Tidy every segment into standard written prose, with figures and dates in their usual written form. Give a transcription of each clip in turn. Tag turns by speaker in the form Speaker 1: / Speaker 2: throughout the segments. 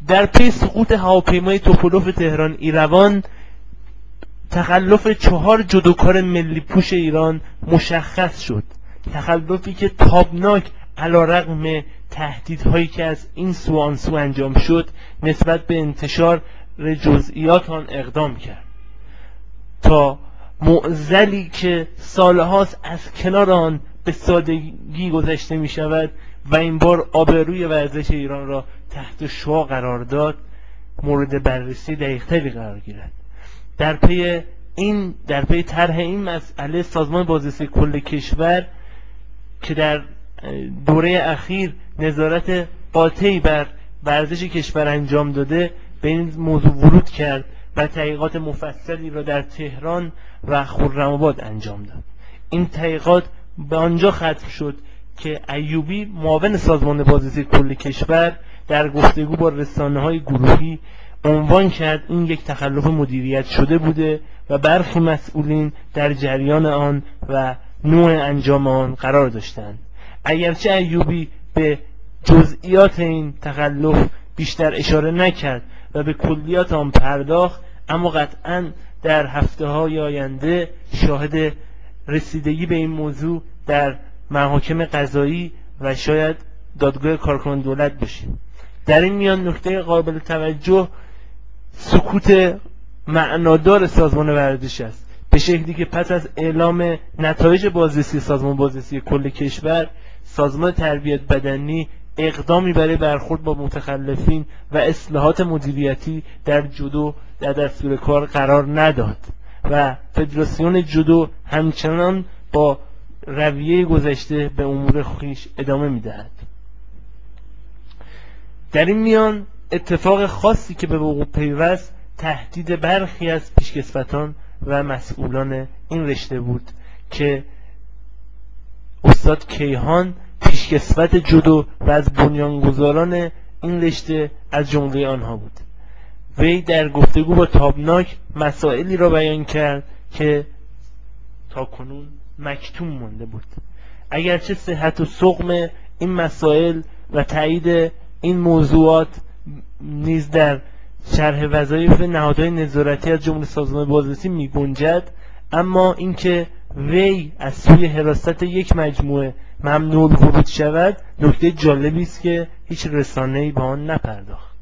Speaker 1: در پی سقوط هواپیمای توپولوف تهران ایروان تخلف 4 جودوکار ملی پوش ایران مشخص شد. تخلفی که تابناک علیرغم تهدیدهایی که از این سو آن سو انجام شد نسبت به انتشار جزئیات آن اقدام کرد تا معضلی که سالهاست از کنار آن به سادگی گذشته می شود و این بار آبروی ورزش ایران را تحت شعاع قرار داد مورد بررسی دقیق‌تری قرار گیرد. در پی طرح این مسئله سازمان بازرسی کل کشور که در دوره اخیر نظارت قاطعی بر ورزش کشور انجام داده به این موضوع ورود کرد و تحقیقات مفصلی را در تهران و خرم‌آباد انجام داد. این تحقیقات به آنجا ختم شد که ایوبی معاون سازمان بازرسی کل کشور در گفتگو با رسانه‌های گروهی عنوان کرد این یک تخلف مدیریت شده بوده و برخی مسئولین در جریان آن و نوع انجام آن قرار داشتند. اگرچه ایوبی به جزئیات این تخلف بیشتر اشاره نکرد و به کلیات آن پرداخت، اما قطعاً در هفته‌های آینده شاهد رسیدگی به این موضوع در محاکم قضایی و شاید دادگاه کارکنان دولت بشیم. در این میان نکته قابل توجه سکوت معنادار سازمان ورزش است، به شکلی که پس از اعلام نتایج بازرسی سازمان بازرسی کل کشور، سازمان تربیت بدنی اقدامی برای برخورد با متخلفین و اصلاحات مدیریتی در جودو در دستور کار قرار نداد و فدراسیون جودو همچنان با رویه گذشته به امور خویش ادامه می‌دهد. در این میان اتفاق خاصی که به وقوع پیوست تهدید برخی از پیشکسوتان و مسئولان این رشته بود که استاد کیهان پیشکسوت جودو و از بنیانگذاران این رشته از جمله آنها بود. وی در گفتگو با تابناک مسائلی را بیان کرد که تاکنون مکتوم مانده بود. اگرچه صحت و سقم این مسائل و تایید این موضوعات نیز در شرح وظایف نهادهای نظارتی از جمله سازمان بازرسی می گنجد، اما اینکه وی از سوی حراست یک مجموعه ممنوع ورود شود نکته جالبی است که هیچ رسانه‌ای به آن نپرداخت.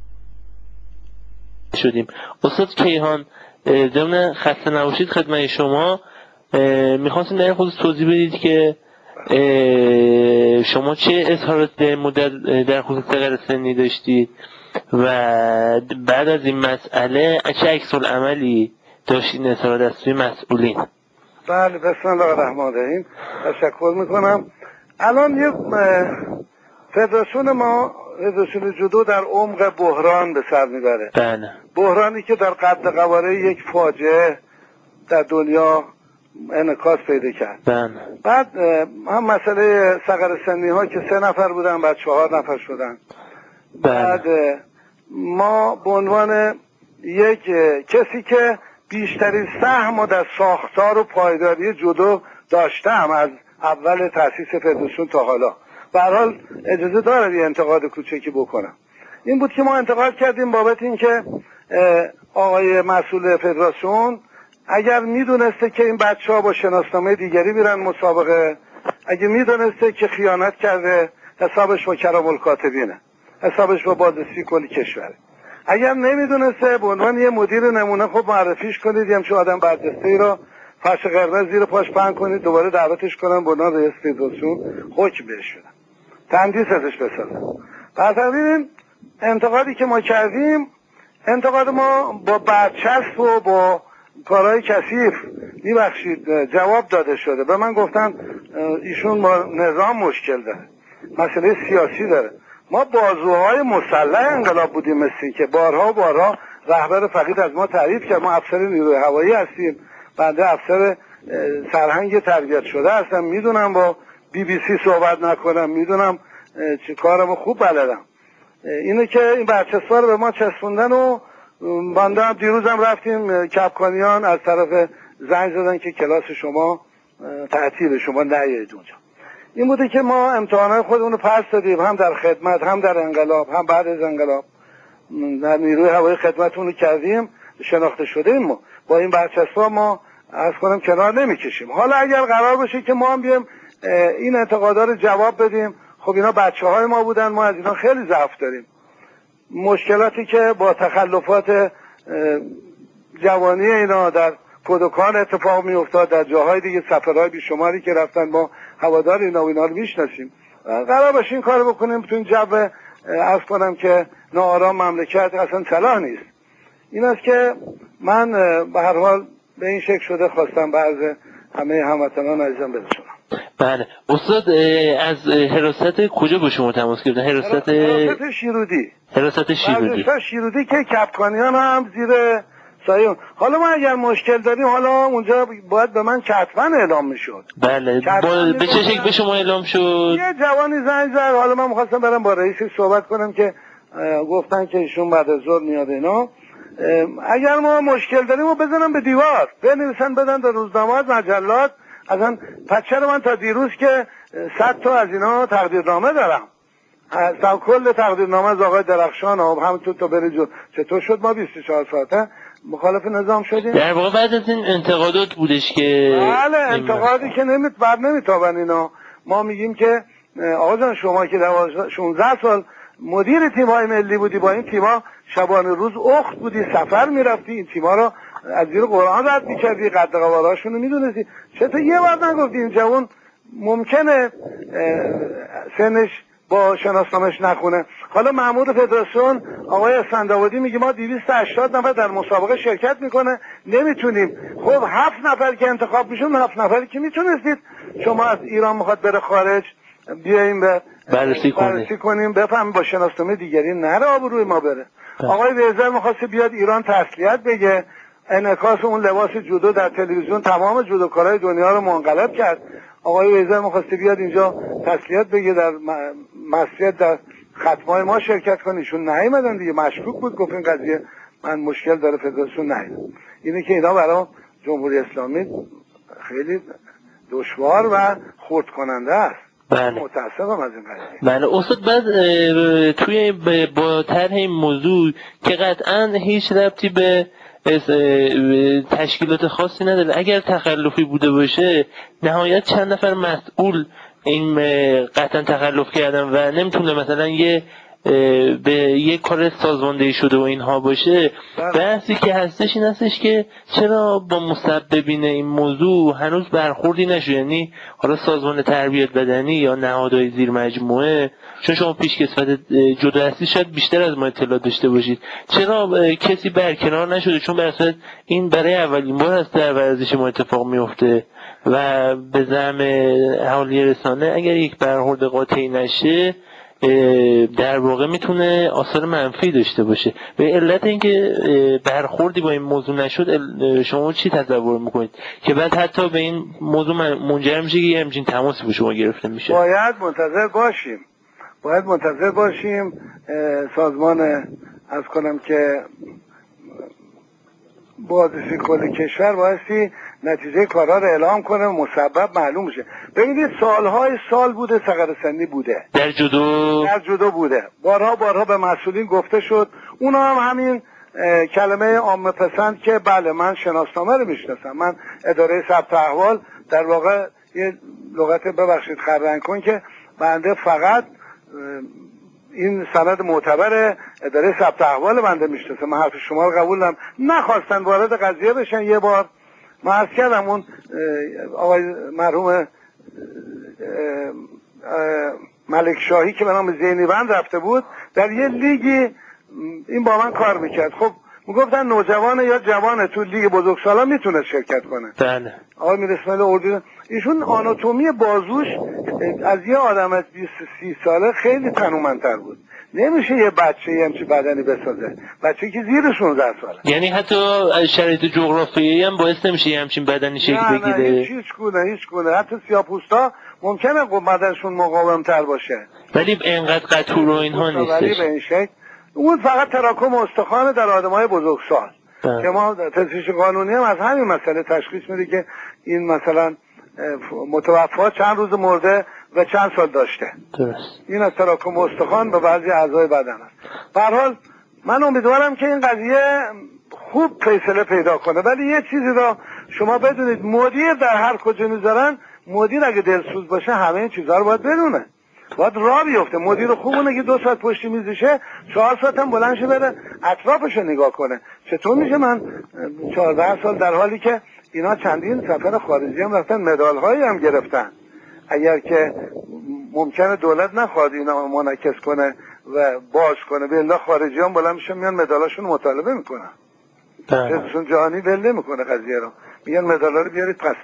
Speaker 1: شدیم استاد کیهان، ضمن خسته نباشید خدمت شما میخواستیم در این خصوص توضیح بدید که شما چه اظهارات در مدت در خصوص صغر سنی داشتید و بعد از این مسئله چه عکس‌العملی داشتید اظهارات از سوی مسئولین؟
Speaker 2: بله، بسم الله الرحمن الرحیم. تشکر میکنم. الان یه فدراسیون ما فدراسیون جودو در عمق بحران به سر میبره.
Speaker 1: بله.
Speaker 2: بحرانی که در قد قواره یک فاجعه در دنیا انعکاس پیدا کرد.
Speaker 1: بله.
Speaker 2: بعد هم مسئله صغر سنی ها که 3 نفر بودن بعد 4 نفر شدن.
Speaker 1: بله.
Speaker 2: بعد ما به عنوان یک کسی که بیشترین سهم در ساختار و پایداری جودو داشتم از اول تأسیس فدراسیون تا حالا، به هر حال اجازه دارم یه انتقاد کوچکی بکنم. این بود که ما انتقاد کردیم بابت این که آقای مسئول فدراسیون اگر میدونسته که این بچه ها با شناسنامه دیگری میرن مسابقه، اگه میدونسته که خیانت کرده، حسابش با کرام الکاتبینه، حسابش با بازرسی کل کشوره. اگر نمیدونسته به عنوان یه مدیر نمونه خب معرفیش کنید، یه همچه آدم برجسته‌ای را فرش قرمز زیر پاش پهن کنید، دوباره دعوتش کنن به عنوان رئیس فدراسیون، حکم بهش بدن، تندیس ازش بسازن. پس ببینیم انتقادی که ما کردیم، انتقاد ما با برچسب و با کارهای کثیف میبخشید جواب داده شده. به من گفتن ایشون با نظام مشکل داره، مسئله سیاسی داره. ما بازوهای مسلح انقلاب بودیم، مثل که بارها رهبر فقید از ما تعریف کرد. ما افسر نیروی هوایی هستیم، بنده افسر سرهنگ تربیت شده هستم، میدونم با BBC صحبت نکنم، میدونم چه کارمو خوب بلدم. اینه که این برچسب‌ها رو به ما چسبوندن و بنده دیروزم رفتیم کپکانیان از طرف زنگ زدن که کلاس شما تعطیل، شما نیایید اونجا. این بوده که ما امتحانات خودمون رو پس دادیم، هم در خدمت، هم در انقلاب، هم بعد از انقلاب. در نیروی هوایی خدمتمون رو کردیم، شناخته شده ایم. ما با این برچسب‌ها ما از کنم کنار نمیکشیم. حالا اگر قرار باشه که ما هم بیایم این انتقادا رو جواب بدیم، خب اینا بچه‌های ما بودن، ما از اینا خیلی ضعف داریم. مشکلاتی که با تخلفات جوانی اینا در پودکان اتفاق میافتاد، در جاهای دیگه سفرهای بیشماری که رفتن، ما هوادار اینا و اینا رو میشناسیم. قرار باشه این کارو بکنیم تو این جو عرض کنم که ناآرام مملکت اصلا صلاح نیست. این است که من به هر حال به این شکل شده خواستم به عرض همه هموطنان عزیزم برسونم.
Speaker 1: بله استاد، از حراست کجا با شما تماس گرفتن؟ حراست
Speaker 2: شیرودی.
Speaker 1: حراست
Speaker 2: شیرودی که کپکانیان هم زیر سایه. حالا ما اگر مشکل داریم، حالا اونجا باید به من کتباً اعلام میشد.
Speaker 1: بله به چه شکل به شما اعلام شد؟
Speaker 2: یه جوانی زنگ زد، حالا من می‌خواستم برم با رئیس صحبت کنم که گفتن که ایشون بعد از ظهر میاد اینا. اگر ما مشکل داریم و بزنم به دیوار، بنویسن بدن به روزنامه‌ها، مجلات. اصلا پچر من تا دیروز که 100 تا از اینا تقدیرنامه دارم. تا کل تقدیرنامه از آقای درخشان و همونطور تا بره جو. چطور شد ما 24 ساعته مخالف نظام شدیم؟
Speaker 1: در واقع بعد از این انتقادات بودش که
Speaker 2: بله، انتقادی که نمیتابن اینا. ما میگیم که آقا جان شما که 16 سال مدیر تیم‌های ملی بودی، با این تیم‌ها شبانه روز اخت بودی، سفر میرفتی، این تیم‌ها رو از زیر قرآن رد می‌کردی، قد قواره‌اشون رو میدونستی، چطور یه بار نگفتی این جوان ممکنه سنش با شناسنامه‌اش نخونه؟ حالا مأمور فدراسیون آقای اسفندآبادی میگه ما 280 نفر در مسابقه شرکت میکنه نمیتونیم. خب 7 نفر که انتخاب میشون، 7 نفری که میتونستید شما از ایران میخواد بره خارج، بیاییم به بررسی کنیم بفهم با شناسنامه دیگری نره آبروی ما بره. آقای ویزر میخواسته بیاد ایران تسلیت بگه، انعکاس اون لباس جودو در تلویزیون تمام جودوکارای دنیا رو منقلب کرد. آقای ویزر میخواسته بیاد اینجا تسلیت بگه، در مسجد در ختمای ما شرکت کنه، ایشون نیومدن دیگه، مشکوک بود، گفت این قضیه من مشکل داره فدراسیون نیومد. اینه که اینا برای جمهوری اسلامی خیلی دشوار و خرد کننده است.
Speaker 1: بله.
Speaker 2: متاسفم از این قضیه.
Speaker 1: بله استاد، بعد توی با طرح این موضوع که قطعا هیچ ربطی به تشکیلات خاصی نداره، اگر تخلفی بوده باشه نهایت چند نفر مسئول این قطعا تخلف کردن و نمیتونه مثلا به یه کار سازماندهی شده و اینها باشه. بحثی که هستش این هستش که چرا با مسببین این موضوع هنوز برخوردی نشده، یعنی حالا سازمان تربیت بدنی یا نهادهای زیر مجموعه، چون شما پیشکسوت جدا هستی شاید بیشتر از ما اطلاع داشته باشید، چرا کسی برکنار نشده؟ چون به اصل این برای اولین بار است در ورزش ما اتفاق میفته و به زعم حوالی رسانه اگر یک برخورد قاطعی نشه در واقع میتونه آثار منفی داشته باشه. به علت اینکه برخوردی با این موضوع نشد، شما چی تصور میکنید که بعد حتی به این موضوع منجر میشه که همچین تماسی با شما گرفته میشه؟
Speaker 2: باید منتظر باشیم سازمان از کنم که بازرسی کل کشور بایستی نتیجه کارها رو اعلام کنه و مسبب معلوم بشه. ببینید سالهای سال بوده سقرسنی بوده
Speaker 1: در جودو
Speaker 2: بوده، بارها به مسئولین گفته شد، اونا هم همین کلمه عامه پسند که بله من شناسنامه رو میشناسم، من اداره ثبت احوال، در واقع یه لغت ببخشید خررنگ کن که بنده فقط این سند معتبر اداره ثبت احوال بنده میشناسم، من حرف شما رو قبول ندارم. نخواستن وارد قضیه بشن. یه بار من عرض کردم اون آقای مرحوم ملک شاهی که به نام زینیبند رفته بود در یه لیگی، این با من کار میکرد. خب میگفتن نوجوانه یا جوانه، تو لیگ بزرگسالا میتونه شرکت کنه.
Speaker 1: بله.
Speaker 2: آقای میر اسماعیل اردو ایشون آناتومی بازوش از یه آدم از 20-30 ساله خیلی تنومندتر بود. نمیشه یه بچه یه همچین بدنی بسازه، بچه که زیر 16 ساله.
Speaker 1: یعنی حتی شرایط جغرافیایی هم باعث نمیشه یه همچین بدنی شکل بگیره؟
Speaker 2: نه هیچ گونه. حتی سیاه‌پوستا ممکنه بدنشون مقاوم‌تر باشه،
Speaker 1: ولی اینقدر قطور و اینها نیستش.
Speaker 2: ولی به این شکل اون فقط تراکم استخوان در آدمای بزرگسال که ما تفتیش قانونی هم از همین مسئله تشخیص میده که این مثلا متوفا چند روز مرده و چند سال داشته.
Speaker 1: درست.
Speaker 2: این از تراکم استخوان به بعضی اعضای بدن است. به هر حال من امیدوارم که این قضیه خوب فیصله پیدا کنه. ولی یه چیزی رو شما بدونید، مدیر در هر کجا میذارن، مدیر اگه دلسوز باشه همه این چیزها رو باید بدونه، باید راه بیفته. مدیر خوب اونه که 2 ساعت پشت میزشه، 4 ساعت هم بلند شه بره اطرافش رو نگاه کنه. چطور میشه من 14 سال در حالی که اینا چندین سفر خارجی هم رفتن، مدال هایی هم گرفتن، اگر که ممکنه دولت نخواد اینا منعکس کنه و باز کنه، به الله خارجی هم بلند میشن میان مدالاشون مطالبه میکنن. فدراسیون جهانی ول نمیکنه قضیه رو، میگن مدالا رو بیارید پس.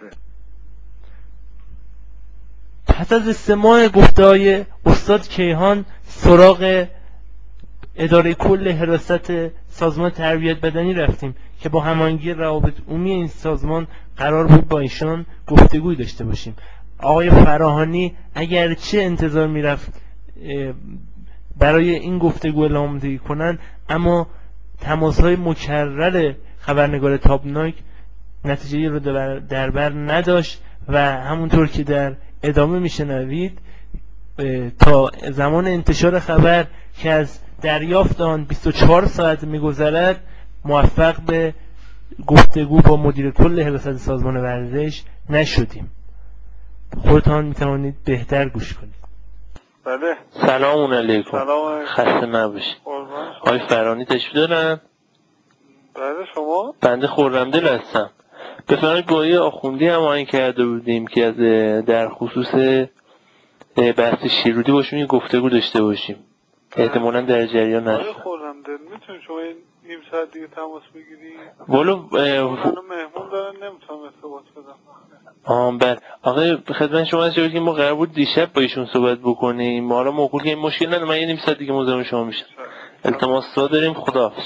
Speaker 1: پس از استماع گفته‌های استاد کیهان سراغ اداره کل حراست سازمان تربیت بدنی رفتیم که با هماهنگی روابط عمومی این سازمان قرار بود با ایشان گفتگوی داشته باشیم. آقای فراهانی اگرچه انتظار میرفت برای این گفتگو اعلام‌دهی کنند، اما تماس‌های مکرر خبرنگار تابناک نتیجه رو در بر نداشت و همونطور که در ادامه میشنوید تا زمان انتشار خبر که از دریافت آن 24 ساعت میگذرد موفق به گفتگو با مدیر کل حراست سازمان ورزش نشدیم. خودتان میتوانید بهتر گوش کنید.
Speaker 3: بله.
Speaker 4: سلام علیکم.
Speaker 3: سلام.
Speaker 4: خسته نباشید. آقای فرانی تشریف دارن؟
Speaker 3: بله شما؟
Speaker 4: بنده خرمدل هستم. بفرمایید با یه آخوندی هماهنگ کرده بودیم که از در خصوص بحث شیرودی باشون یه گفتگو داشته باشیم. احتمالاً در جریان هست.
Speaker 3: آقای خرمدل میتونید شما نیم ساعت دیگه تماس بگیرید؟
Speaker 4: ولو
Speaker 3: منو مهمون دارن نمیتونم ارتباط بدم.
Speaker 4: بله. آقای خدمت شما هست که ما قرار بود دیشب با ایشون صحبت بکنیم. ما حالا موکول که این مشکل نداره، من یه نیم ساعت دیگه مزاحم شما میشم. التماس داریم. خداحافظ.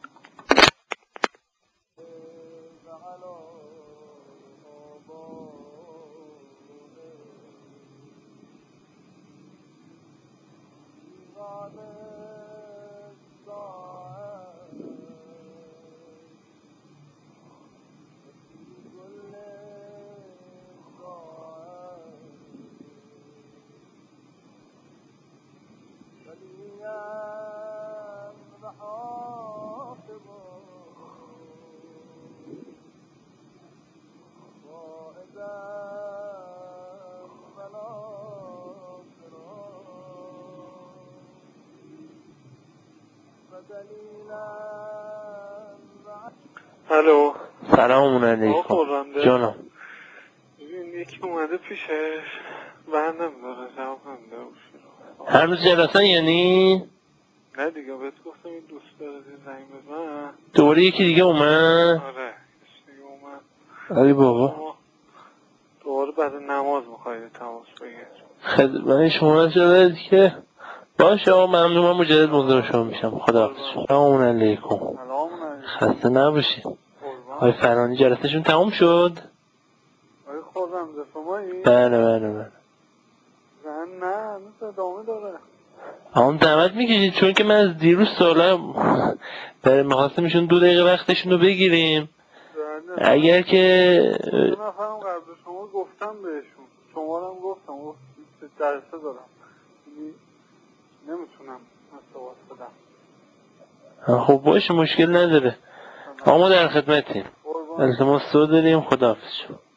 Speaker 3: الو.
Speaker 4: سلام علیکم. جانم.
Speaker 3: ببین یکی اومده پیشش بندم داره جواب نمیده.
Speaker 4: هر روز جلسه یعنی؟
Speaker 3: نه دیگه بهت گفتم این دوست داره زنگ بزن.
Speaker 4: دوباره یکی دیگه اومد؟
Speaker 3: آره دیگه اومد.
Speaker 4: ای بابا.
Speaker 3: دوباره بعد نماز میخوای تماس بگیر.
Speaker 4: خدمت شما شده که باشه آقا ممنون، من مجدد مزاحم شما میشم. خداحافظ. سلام علیکم. خسته نباشید. آقای فرانی جلسهشون تموم شد؟
Speaker 3: آقای خودم شمایی؟
Speaker 4: بله.
Speaker 3: زن نه مثل ادامه داره.
Speaker 4: هم زحمت میکشید چون که من از دیروز سالم میخواستم ایشون 2 دقیقه وقتشون رو بگیریم. اگر که
Speaker 3: 2 نفرم قبل شما گفتم بهشون، شما رو هم گفتم جلسه دارم نمیتونم ارتباط بدم.
Speaker 4: خب باشه مشکل نداره. ما در خدمتیم. التماس داریم. خداحافظ.